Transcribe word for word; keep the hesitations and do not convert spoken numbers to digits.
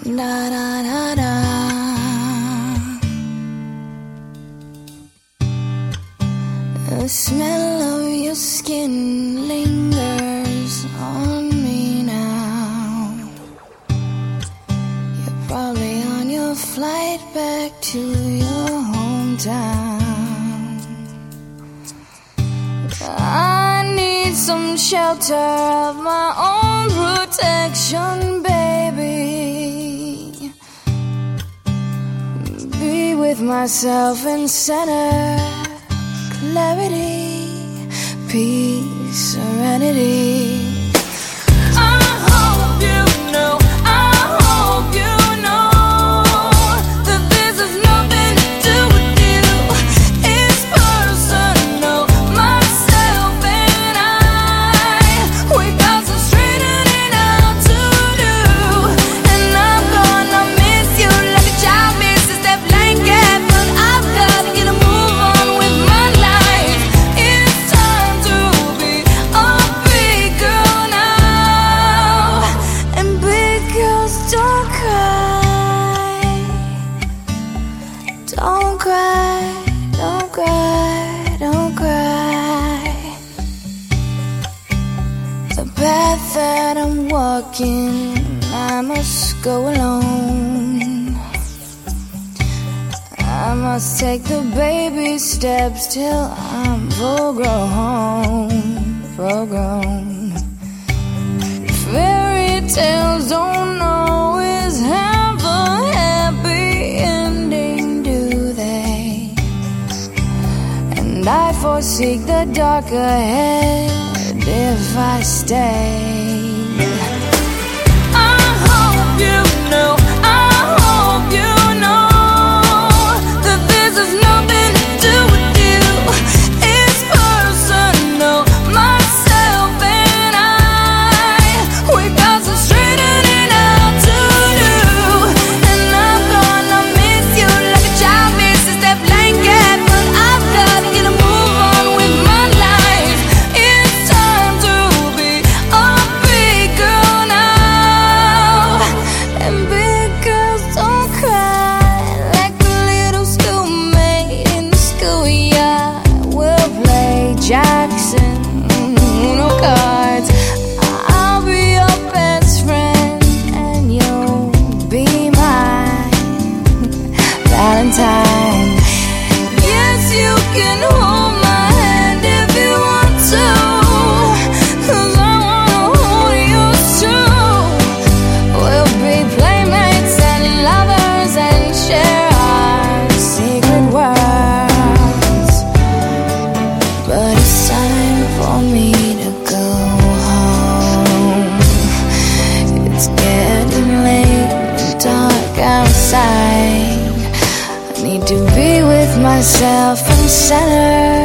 Da da da da. The smell of your skin lingers on me now. You're probably on your flight back to your hometown. I need some shelter of my own protection, baby. Be with myself in center, clarity, peace, serenity. Don't cry, don't cry, don't cry. The path that I'm walking, I must go alone. I must take the baby steps till I'm full grown, full grown. Fairy tales don't always have a happy ending, do they? And I foresee the dark ahead if I stay. I hope you know, I hope you know that this has nothing to do with you. It's personal, myself and I. We got some straightening out to do, and I'm gonna miss you like a child misses their blanket. But I've gotta get a move on with my life. It's time to be a big girl now. And big girls don't cry like a little schoolmate in the schoolyard. We'll play Jackson, Uno cards. I'll be your best friend and you'll be my Valentine. Yes, you can hold my hand if you want to, 'cause I wanna hold yours too. We'll be playmates and lovers and share our secret worlds. But it's time for me to go home. It's getting late and dark outside. I need to be with myself in center.